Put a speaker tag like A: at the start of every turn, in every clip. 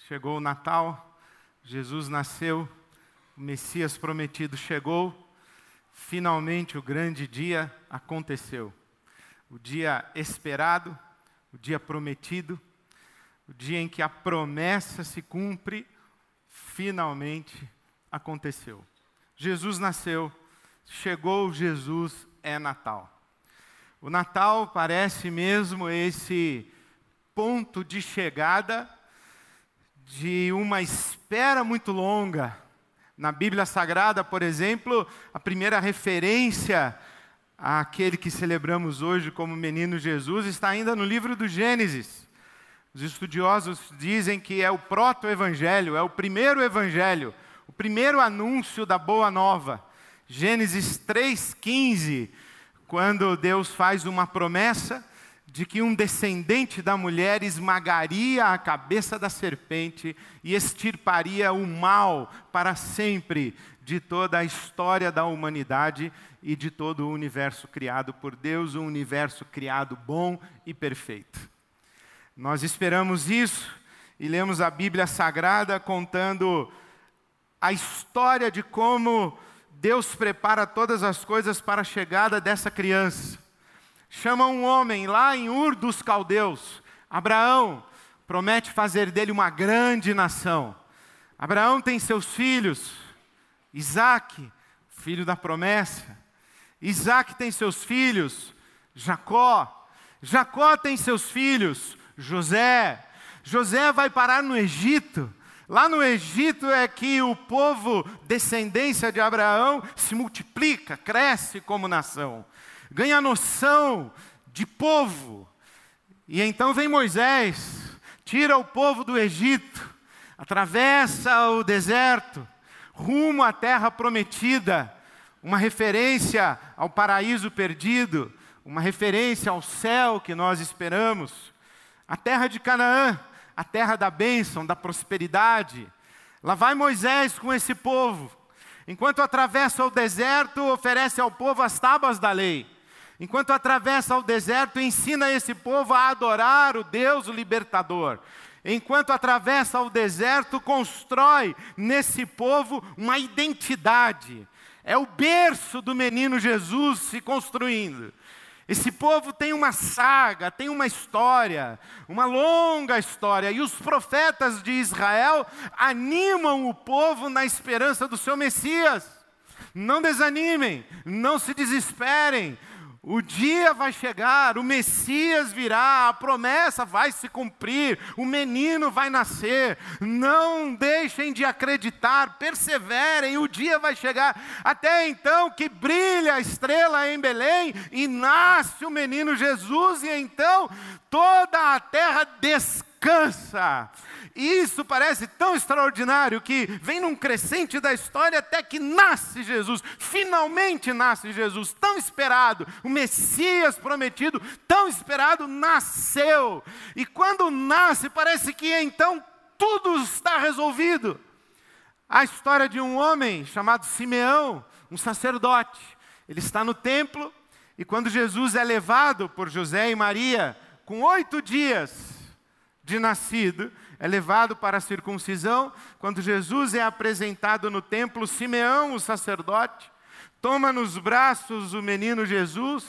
A: Chegou o Natal, Jesus nasceu, o Messias prometido chegou, finalmente o grande dia aconteceu. O dia esperado, o dia prometido, o dia em que a promessa se cumpre, finalmente aconteceu. Jesus nasceu, chegou Jesus, é Natal. O Natal parece mesmo esse ponto de chegada de uma espera muito longa. Na Bíblia Sagrada, por exemplo, a primeira referência àquele que celebramos hoje como menino Jesus está ainda no livro do Gênesis. Os estudiosos dizem que é o proto-evangelho, é o primeiro evangelho, o primeiro anúncio da boa nova. Gênesis 3,15, quando Deus faz uma promessa de que um descendente da mulher esmagaria a cabeça da serpente e extirparia o mal para sempre de toda a história da humanidade e de todo o universo criado por Deus, um universo criado bom e perfeito. Nós esperamos isso e lemos a Bíblia Sagrada contando a história de como Deus prepara todas as coisas para a chegada dessa criança. Chama um homem lá em Ur dos Caldeus, Abraão, promete fazer dele uma grande nação. Abraão tem seus filhos, Isaque, filho da promessa. Isaque tem seus filhos, Jacó. Jacó tem seus filhos, José. José vai parar no Egito. Lá no Egito é que o povo, descendência de Abraão, se multiplica, cresce como nação. Ganha noção de povo. E então vem Moisés, tira o povo do Egito, atravessa o deserto, rumo à terra prometida, uma referência ao paraíso perdido, uma referência ao céu que nós esperamos, a terra de Canaã, a terra da bênção, da prosperidade. Lá vai Moisés com esse povo. Enquanto atravessa o deserto, oferece ao povo as tábuas da lei. Enquanto atravessa o deserto, ensina esse povo a adorar o Deus, o libertador. Enquanto atravessa o deserto, constrói nesse povo uma identidade. É o berço do menino Jesus se construindo. Esse povo tem uma saga, tem uma história, uma longa história. E os profetas de Israel animam o povo na esperança do seu Messias. Não desanimem, não se desesperem. O dia vai chegar, o Messias virá, a promessa vai se cumprir, o menino vai nascer. Não deixem de acreditar, perseverem, o dia vai chegar. Até então que brilha a estrela em Belém e nasce o menino Jesus, e então toda a terra descansa. Isso parece tão extraordinário que vem num crescente da história até que nasce Jesus. Finalmente nasce Jesus, tão esperado. O Messias prometido, tão esperado, nasceu. E quando nasce, parece que então tudo está resolvido. A história de um homem chamado Simeão, um sacerdote. Ele está no templo e quando Jesus é levado por José e Maria, com 8 dias de nascido, é levado para a circuncisão. Quando Jesus é apresentado no templo, Simeão, o sacerdote, toma nos braços o menino Jesus,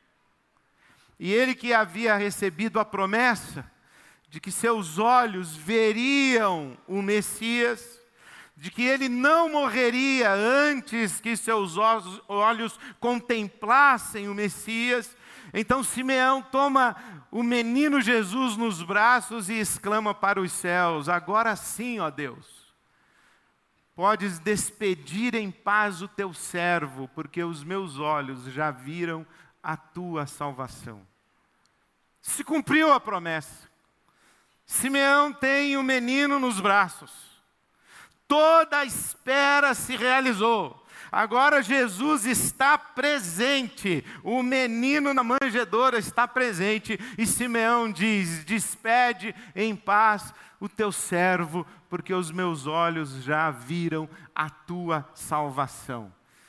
A: e ele que havia recebido a promessa de que seus olhos veriam o Messias, de que ele não morreria antes que seus olhos contemplassem o Messias. Então Simeão toma o menino Jesus nos braços e exclama para os céus: agora sim, ó Deus, podes despedir em paz o teu servo, porque os meus olhos já viram a tua salvação. Se cumpriu a promessa. Simeão tem o menino nos braços. Toda a espera se realizou. Agora Jesus está presente, o menino na manjedoura está presente, e Simeão diz: despede em paz o teu servo, porque os meus olhos já viram a tua salvação.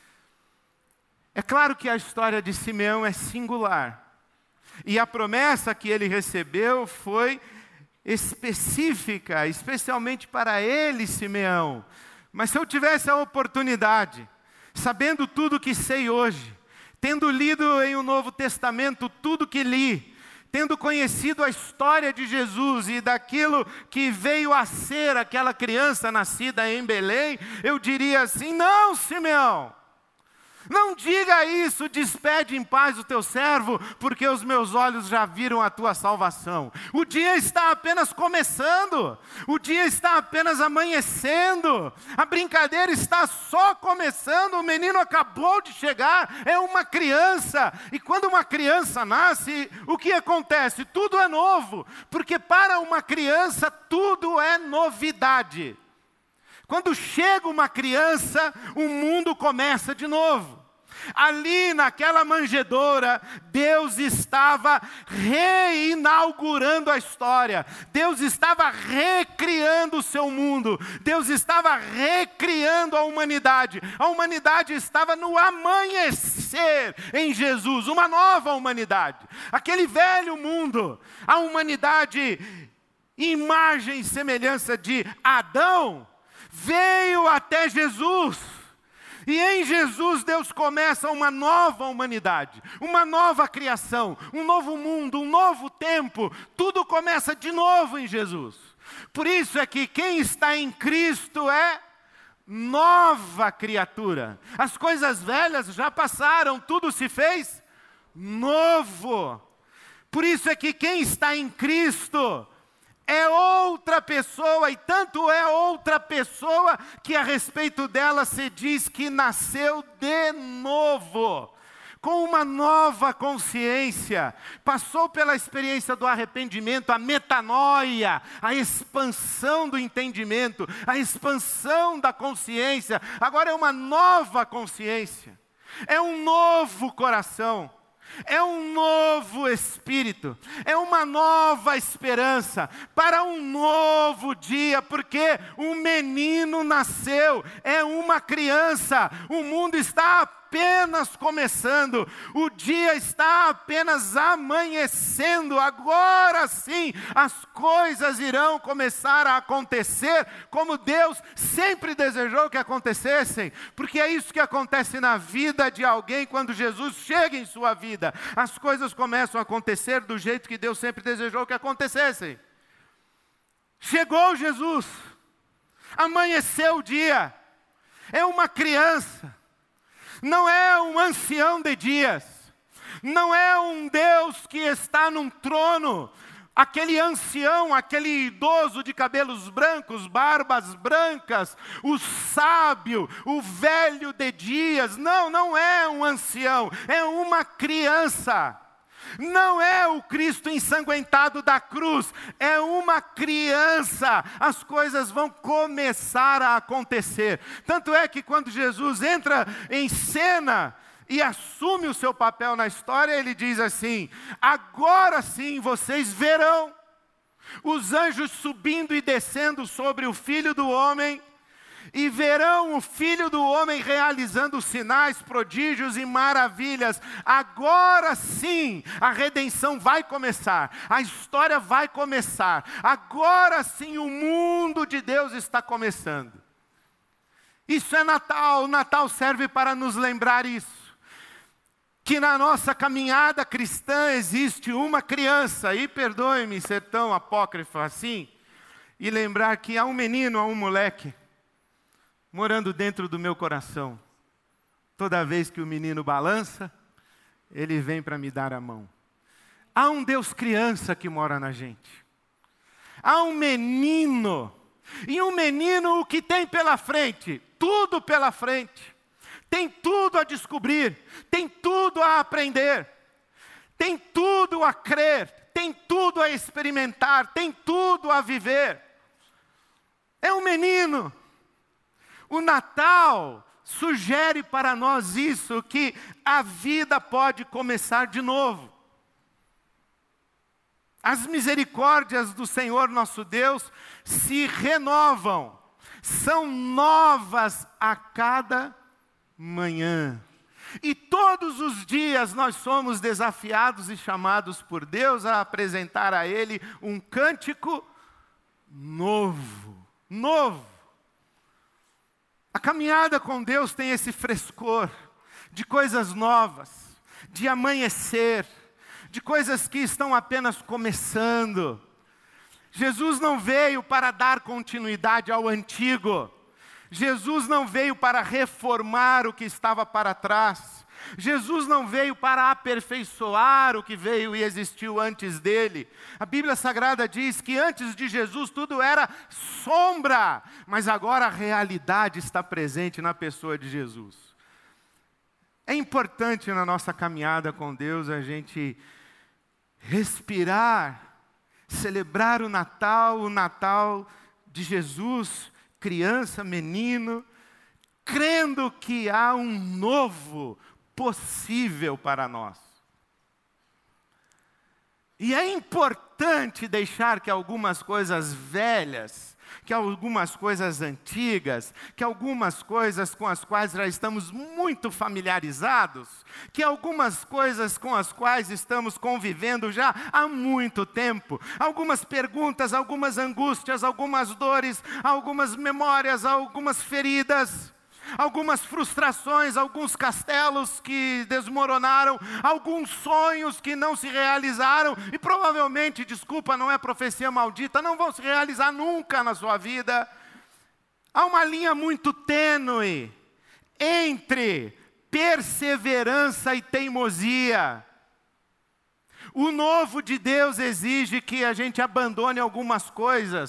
A: É claro que a história de Simeão é singular, e a promessa que ele recebeu foi específica, especialmente para ele, Simeão. Mas se eu tivesse a oportunidade, sabendo tudo que sei hoje, tendo lido em o Novo Testamento tudo que li, tendo conhecido a história de Jesus e daquilo que veio a ser aquela criança nascida em Belém, eu diria assim: não, Simeão, não diga isso, despede em paz o teu servo, porque os meus olhos já viram a tua salvação. O dia está apenas começando, o dia está apenas amanhecendo, a brincadeira está só começando, o menino acabou de chegar, é uma criança. E quando uma criança nasce, o que acontece? Tudo é novo, porque para uma criança tudo é novidade. Quando chega uma criança, o mundo começa de novo. Ali naquela manjedoura, Deus estava reinaugurando a história. Deus estava recriando o seu mundo. Deus estava recriando a humanidade. A humanidade estava no amanhecer em Jesus, uma nova humanidade. Aquele velho mundo, a humanidade, imagem e semelhança de Adão, veio até Jesus, e em Jesus Deus começa uma nova humanidade, uma nova criação, um novo mundo, um novo tempo, tudo começa de novo em Jesus. Por isso é que quem está em Cristo é nova criatura. As coisas velhas já passaram, tudo se fez novo. Por isso é que quem está em Cristo é outra pessoa, e tanto é outra pessoa que a respeito dela se diz que nasceu de novo, com uma nova consciência, passou pela experiência do arrependimento, a metanoia, a expansão do entendimento, a expansão da consciência. Agora é uma nova consciência, é um novo coração, é um novo espírito, é uma nova esperança para um novo dia, porque um menino nasceu, é uma criança, o mundo está apenas começando, o dia está apenas amanhecendo. Agora sim as coisas irão começar a acontecer como Deus sempre desejou que acontecessem, porque é isso que acontece na vida de alguém quando Jesus chega em sua vida. As coisas começam a acontecer do jeito que Deus sempre desejou que acontecessem. Chegou Jesus, amanheceu o dia, é uma criança, não é um ancião de dias, não é um Deus que está num trono, aquele ancião, aquele idoso de cabelos brancos, barbas brancas, o sábio, o velho de dias. Não, não é um ancião, é uma criança. Não é o Cristo ensanguentado da cruz, é uma criança. As coisas vão começar a acontecer. Tanto é que quando Jesus entra em cena e assume o seu papel na história, ele diz assim: agora sim vocês verão os anjos subindo e descendo sobre o Filho do Homem, e verão o Filho do Homem realizando sinais, prodígios e maravilhas. Agora sim, a redenção vai começar, a história vai começar. Agora sim, o mundo de Deus está começando. Isso é Natal. O Natal serve para nos lembrar isso, que na nossa caminhada cristã existe uma criança, e perdoe-me ser tão apócrifo assim, e lembrar que há um menino, há um moleque, morando dentro do meu coração. Toda vez que o menino balança, ele vem para me dar a mão. Há um Deus criança que mora na gente. Há um menino, e um menino o que tem pela frente? Tudo pela frente. Tem tudo a descobrir, tem tudo a aprender, tem tudo a crer, tem tudo a experimentar, tem tudo a viver. É um menino. O Natal sugere para nós isso, que a vida pode começar de novo. As misericórdias do Senhor nosso Deus se renovam, são novas a cada manhã. E todos os dias nós somos desafiados e chamados por Deus a apresentar a Ele um cântico novo. Novo. A caminhada com Deus tem esse frescor de coisas novas, de amanhecer, de coisas que estão apenas começando. Jesus não veio para dar continuidade ao antigo. Jesus não veio para reformar o que estava para trás. Jesus não veio para aperfeiçoar o que veio e existiu antes dele. A Bíblia Sagrada diz que antes de Jesus tudo era sombra, mas agora a realidade está presente na pessoa de Jesus. É importante na nossa caminhada com Deus a gente respirar, celebrar o Natal de Jesus, criança, menino, crendo que há um novo possível para nós. E é importante deixar que algumas coisas velhas, que algumas coisas antigas, que algumas coisas com as quais já estamos muito familiarizados, que algumas coisas com as quais estamos convivendo já há muito tempo, algumas perguntas, algumas angústias, algumas dores, algumas memórias, algumas feridas, algumas frustrações, alguns castelos que desmoronaram, alguns sonhos que não se realizaram e provavelmente, desculpa, não é profecia maldita, não vão se realizar nunca na sua vida. Há uma linha muito tênue entre perseverança e teimosia. O novo de Deus exige que a gente abandone algumas coisas.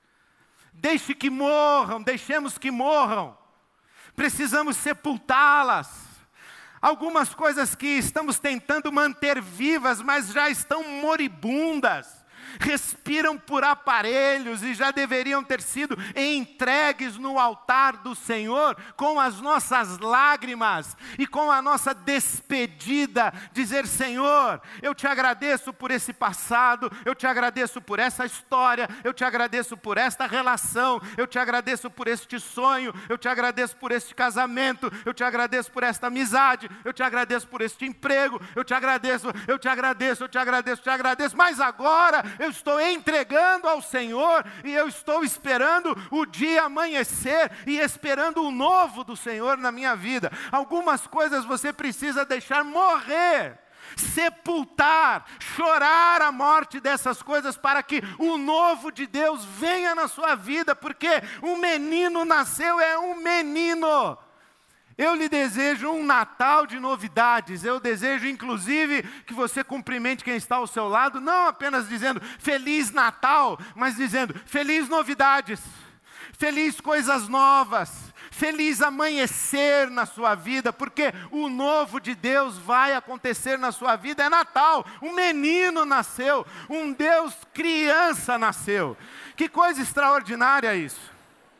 A: Deixemos que morram. Precisamos sepultá-las. Algumas coisas que estamos tentando manter vivas, mas já estão moribundas. Respiram por aparelhos e já deveriam ter sido entregues no altar do Senhor com as nossas lágrimas e com a nossa despedida, dizer: Senhor, eu te agradeço por esse passado, eu te agradeço por essa história, eu te agradeço por esta relação, eu te agradeço por este sonho, eu te agradeço por este casamento, eu te agradeço por esta amizade, eu te agradeço por este emprego, eu te agradeço, mas agora eu estou entregando ao Senhor e eu estou esperando o dia amanhecer e esperando o novo do Senhor na minha vida. Algumas coisas você precisa deixar morrer, sepultar, chorar a morte dessas coisas para que o novo de Deus venha na sua vida, porque um menino nasceu, é um menino. Eu lhe desejo um Natal de novidades. Eu desejo, inclusive, que você cumprimente quem está ao seu lado, não apenas dizendo Feliz Natal, mas dizendo Feliz novidades, feliz coisas novas, feliz amanhecer na sua vida, porque o novo de Deus vai acontecer na sua vida. É Natal, um menino nasceu, um Deus criança nasceu. Que coisa extraordinária isso!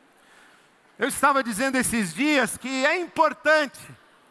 A: Eu estava dizendo esses dias que é importante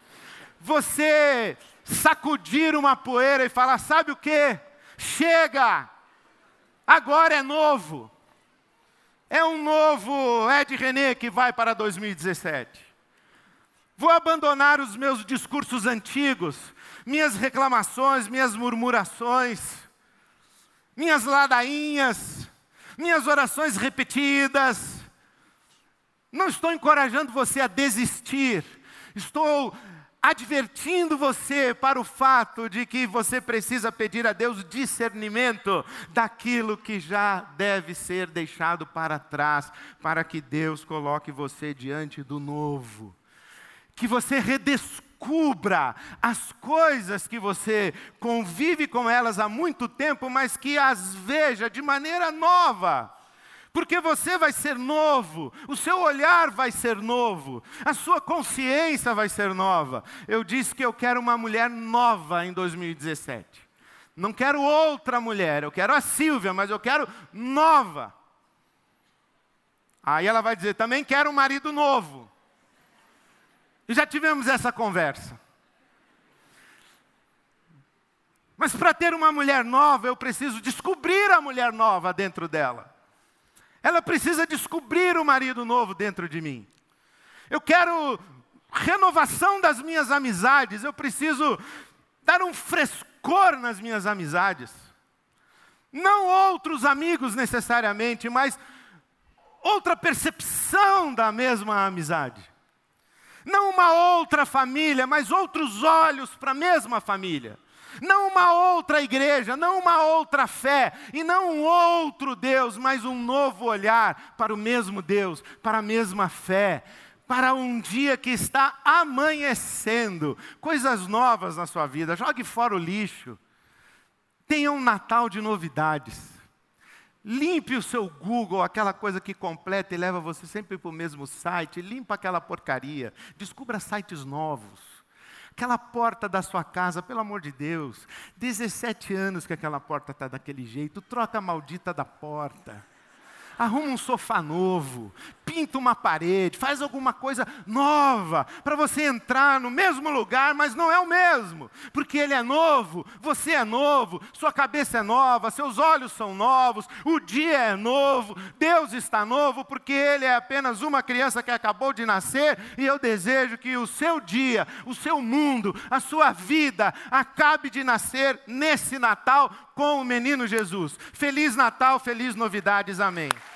A: você sacudir uma poeira e falar: sabe o quê? Chega! Agora é novo. É um novo Ed René que vai para 2017. Vou abandonar os meus discursos antigos, minhas reclamações, minhas murmurações, minhas ladainhas, minhas orações repetidas. Não estou encorajando você a desistir, estou advertindo você para o fato de que você precisa pedir a Deus discernimento daquilo que já deve ser deixado para trás, para que Deus coloque você diante do novo. Que você redescubra as coisas que você convive com elas há muito tempo, mas que as veja de maneira nova. Porque você vai ser novo, o seu olhar vai ser novo, a sua consciência vai ser nova. Eu disse que eu quero uma mulher nova em 2017. Não quero outra mulher, eu quero a Silvia, mas eu quero nova. Aí ela vai dizer, também quero um marido novo. E já tivemos essa conversa. Mas para ter uma mulher nova, eu preciso descobrir a mulher nova dentro dela. Ela precisa descobrir o marido novo dentro de mim. Eu quero renovação das minhas amizades. Eu preciso dar um frescor nas minhas amizades. Não outros amigos necessariamente, mas outra percepção da mesma amizade. Não uma outra família, mas outros olhos para a mesma família. Não uma outra igreja, não uma outra fé, e não um outro Deus, mas um novo olhar para o mesmo Deus, para a mesma fé, para um dia que está amanhecendo, coisas novas na sua vida. Jogue fora o lixo. Tenha um Natal de novidades. Limpe o seu Google, aquela coisa que completa e leva você sempre para o mesmo site. Limpa aquela porcaria. Descubra sites novos. Aquela porta da sua casa, pelo amor de Deus. 17 anos que aquela porta está daquele jeito. Troca a maldita da porta. Arruma um sofá novo, pinta uma parede, faz alguma coisa nova, para você entrar no mesmo lugar, mas não é o mesmo, porque ele é novo, você é novo, sua cabeça é nova, seus olhos são novos, o dia é novo, Deus está novo, porque ele é apenas uma criança que acabou de nascer, e eu desejo que o seu dia, o seu mundo, a sua vida, acabe de nascer nesse Natal com o menino Jesus. Feliz Natal, feliz novidades, amém.